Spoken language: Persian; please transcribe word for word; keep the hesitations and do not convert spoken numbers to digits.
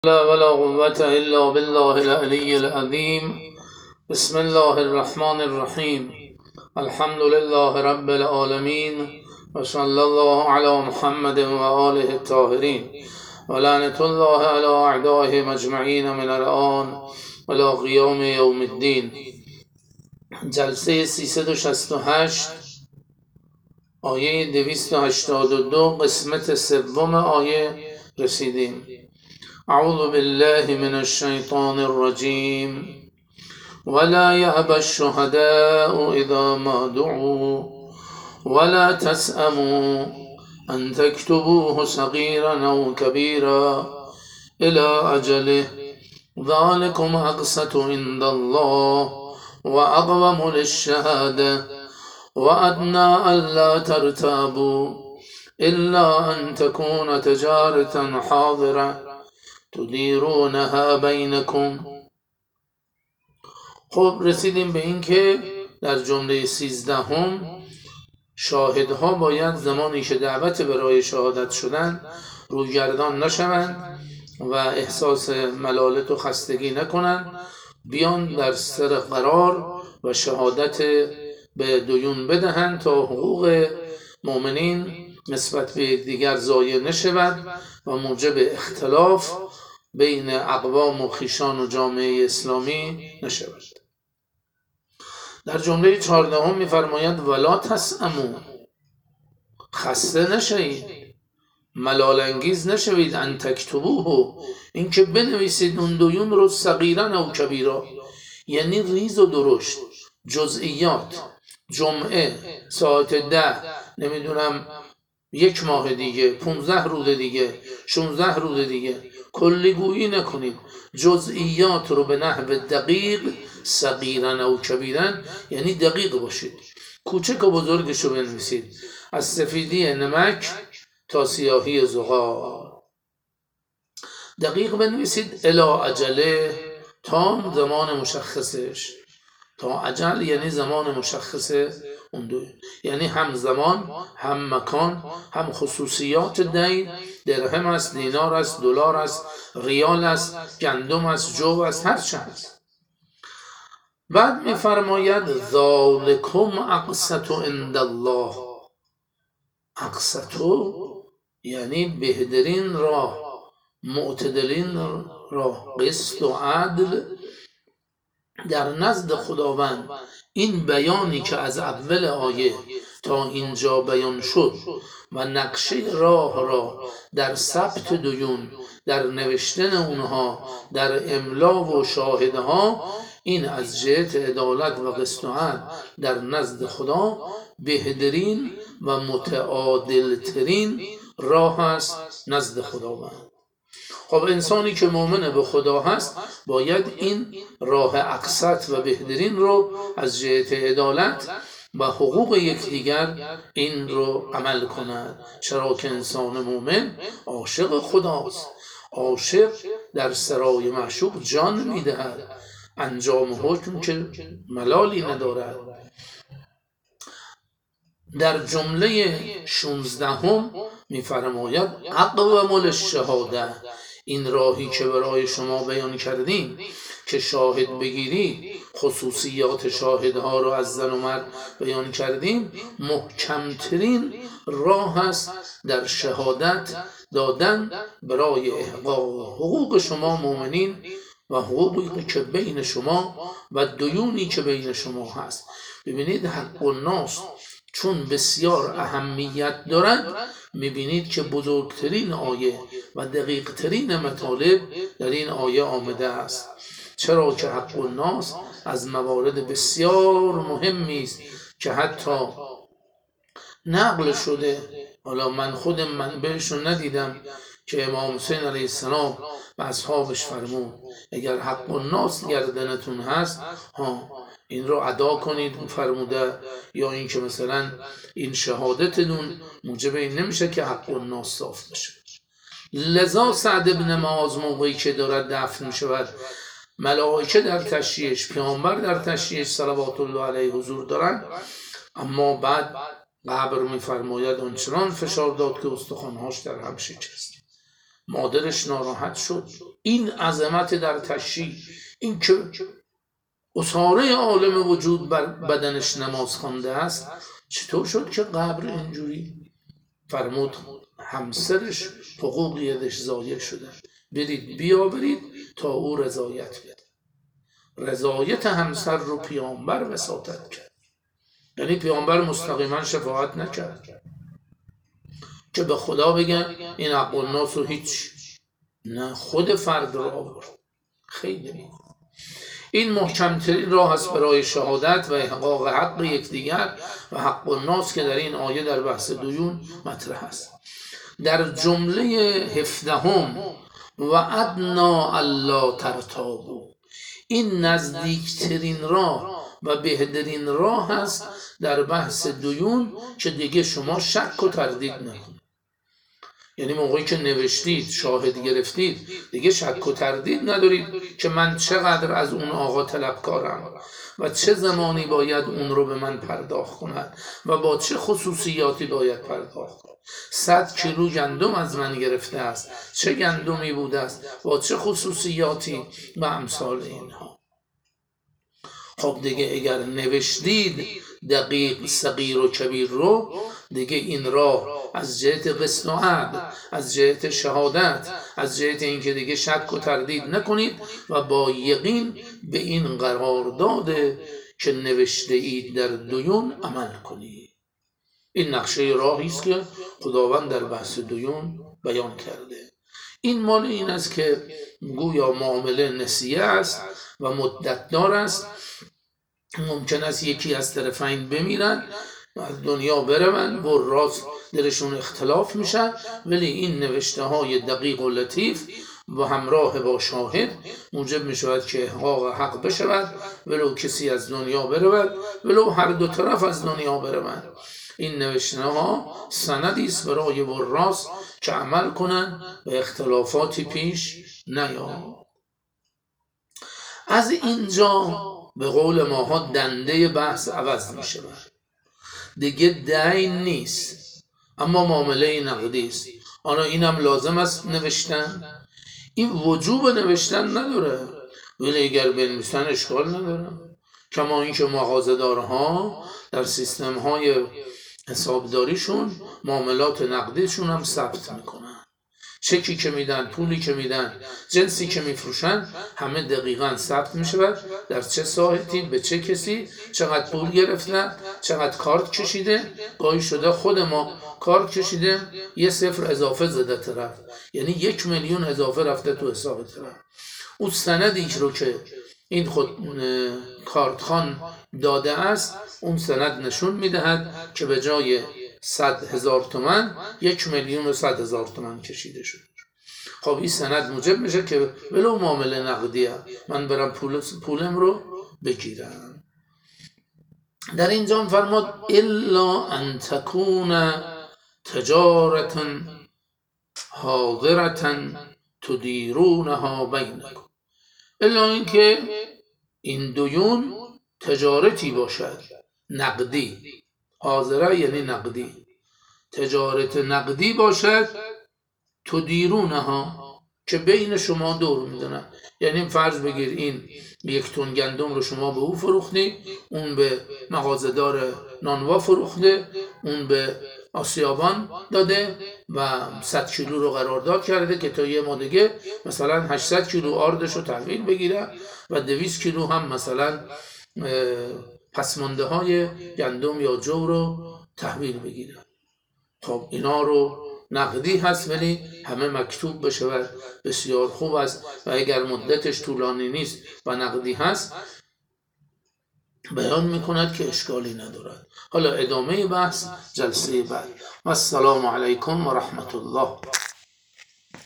لا ولا قوة إلا بالله العلي العظيم. بسم الله الرحمن الرحيم. الحمد لله رب العالمين وصلى الله على محمد وآله الطاهرين ولعنة الله على أعدائهم أجمعين من الآن إلى قیام یوم الدین. جلسه سیصد و شصت و هشت، آیه دویست و هشتاد و دو، قسمت سوم آیه رسیدیم. اعوذ بالله من الشیطان الرجیم. ولا يأبى الشهداء اذا ما دعوا ولا تسأموا ان تكتبوه صغيرا او كبيرا الى اجله ذلكم اقسط عند الله واقوم للشهاده وادنى الا ترتابوا الا ان تكون تجارة حاضرة تدیرونها بینکم. خب رسیدیم به این که در جمله سیزدهم شاهدها باید زمانی که دعوت برای شهادت شدن رویگردان نشوند و احساس ملالت و خستگی نکنند، بیان در سر قرار و شهادت به دیون بدهند تا حقوق مؤمنین نسبت به دیگر ضایع نشود و موجب اختلاف بین اقوام و خویشان و جامعه اسلامی نشود. در جمله چهاردهم می‌فرماید ولا تسأموا، خسته نشوید، ملال انگیز نشوید، ان تکتبوه، اینکه بنویسید اون دیون رو صغیرا او کبیرا، یعنی ریز و درشت، جزئیات، جمعه، ساعت ده، نمیدونم یک ماه دیگه، پونزده روز دیگه، شونزده روز دیگه، کلیگویی نکنید، جزئیات رو به نحو دقیق، صغیرا او کبیرا، یعنی دقیق باشید، کوچک و بزرگش رو بنویسید، از سفیدی نمک تا سیاهی زغال، دقیق بنویسید. الی اجله، تا زمان مشخصش، تا اجل یعنی زمان مشخص اون دو، یعنی هم زمان هم مکان هم خصوصیات دین، درهم است، دینار است، دلار است، ریال است، گندم است، جو است، هر چه است. بعد میفرماید ذالکم اقسط عند الله. اقسط یعنی بهترین راه، معتدلین راه، قسط و عدل در نزد خداوند. این بیانی که از اول آیه تا اینجا بیان شد و نقشه راه را در ثبت دیون، در نوشتن اونها، در املا و شاهدها، این از جهت عدالت و قسط و عدل در نزد خدا بهترین و متعادلترین راه است نزد خداوند. خب انسانی که مؤمن به خدا هست باید این راه اقسط و بهترین رو از جهت عدالت و حقوق یکدیگر این رو عمل کند. چرا که انسان مؤمن عاشق خداست، عاشق در سرای معشوق جان میدهد، انجام حکم که ملالی ندارد. در جمله شانزدهم میفرماید اقوم للشهاده، این راهی که برای شما بیان کردیم که شاهد بگیرید، خصوصیات شاهدها را از زن و مرد بیان کردیم، محکمترین راه است در شهادت دادن برای احقاق حقوق شما مؤمنین و حقوقی که بین شما و دیونی که بین شما هست. ببینید حق الناس چون بسیار اهمیت دارد، میبینید که بزرگترین آیه و دقیقترین مطالب در این آیه آمده است. چرا که حق الناس از موارد بسیار مهمی است که حتی نقل شده، حالا من خودم منبعشو ندیدم، که امام حسین علیه السلام و اصحابش فرمود اگر حق الناس گردنتون هست ها این رو ادا کنید فرموده، یا این که مثلا این شهادتتون موجب این نمیشه که حق الناس صاف بشه. لذا سعد بن معاذ موقعی که دارد دفن میشود، ملائکه در تشییعش، پیامبر در تشییعش صلوات الله علیه حضور دارند، اما بعد قبر میفرماید آنچنان فشار داد که استخوانهاش در هم شکست. مادرش ناراحت شد. این عظمت در تشریع، این که اساره عالم وجود بر بدنش نماز خوانده است، چطور شد که قبر اینجوری؟ فرمود همسرش حقوق یدش ضایع شده، برید بیاورید تا او رضایت بده. رضایت همسر رو پیامبر وساطت کرد. یعنی پیامبر مستقیما شفاعت نکرد که به خدا بگن این حق الناس و هیچ، نه، خود فرد را آورد. خیلی میگه این محکمترین راه است برای شهادت و احقاق حق یکدیگر و حق الناس که در این آیه در بحث دیون مطرح است. در جمله هفدهم و ادنا الا ترتابوا، این نزدیکترین راه و بهترین راه است در بحث دیون که دیگه شما شک و تردید نکنید. یعنی موقعی که نوشتید، شاهد گرفتید، دیگه شک و تردید ندارید که من چقدر از اون آقا طلبکارم و چه زمانی باید اون رو به من پرداخت کند و با چه خصوصیاتی باید پرداخت کند. صد کیلو گندم از من گرفته است، چه گندمی بوده است، با چه خصوصیاتی و امثال اینها. خب دیگه اگر نوشتید دقیق صغیر و کبیر رو، دیگه این راه از جهت قسط و عدل، از جهت شهادت، از جهت اینکه دیگه شک و تردید نکنید و با یقین به این قرارداد که نوشته اید در دیون عمل کنید. این نقشه راهی است که خداوند در بحث دیون بیان کرده. این مال این است که گویا معامله نسیه است و مدت دار است. ممکن است یکی از طرفین بمیرن، از دنیا برون و راست درشون اختلاف میشن، ولی این نوشته های دقیق و لطیف و همراه با شاهد موجب میشود که احقاق حق بشود، ولو کسی از دنیا برود، ولو هر دو طرف از دنیا برون. این نوشته ها سندی است برای وراث که عمل کنن و اختلافاتی پیش نیاد. از اینجا به قول ماها دنده بحث عوض می شود. دیگه دین نیست، اما معامله نقدی است. آنها اینم لازم است نوشتن، این وجوب نوشتن نداره، ولی اگر بنویسن اشکال نداره. کما اینکه مغازه‌دارها در سیستم های حسابداریشون معاملات نقدیشون هم ثبت میکنن. چکی که میدن، پولی که میدن، جنسی که میفروشن، همه دقیقاً ثبت میشه در چه ساعتی به چه کسی چقدر پول گرفتن، چقدر کارت کشیده. گاهی شده خود ما کارت کشیده یه صفر اضافه زده طرف، یعنی یک میلیون اضافه رفته تو حساب طرف. اون سندی رو که این خود کارتخوان داده است، اون سند نشون میدهد که به جای صد هزار تومن یک میلیون و صد هزار تومن کشیده شده. خب این سند موجب میشه که ولو معامله نقدیه من برم پول پولم رو بگیرم. در اینجا فرمود الا ان تکون تجارت حاضرة تدیرونها بینکم، الا اینکه این دیون تجارتی باشد نقدی، حاضره یعنی نقدی، تجارت نقدی باشد تدیرونها که بین شما دور میدونن. یعنی فرض بگیر این یک تن گندم رو شما به او فروختی، اون به مغازه‌دار نانوا فروخته، اون به آسیابان داده و صد کیلو رو قرارداد کرده که تا یه ماه مثلا هشتصد کیلو آردش رو تحویل بگیره و دویست کیلو هم مثلا پسمانده های گندم یا جو رو تحویل بگیره. خب اینا رو نقدی هست ولی همه مکتوب بشه و بسیار خوب است و اگر مدتش طولانی نیست و نقدی هست بیان میکند که اشکالی ندارد. حالا ادامه بحث جلسه بعد. السلام علیکم و رحمت الله.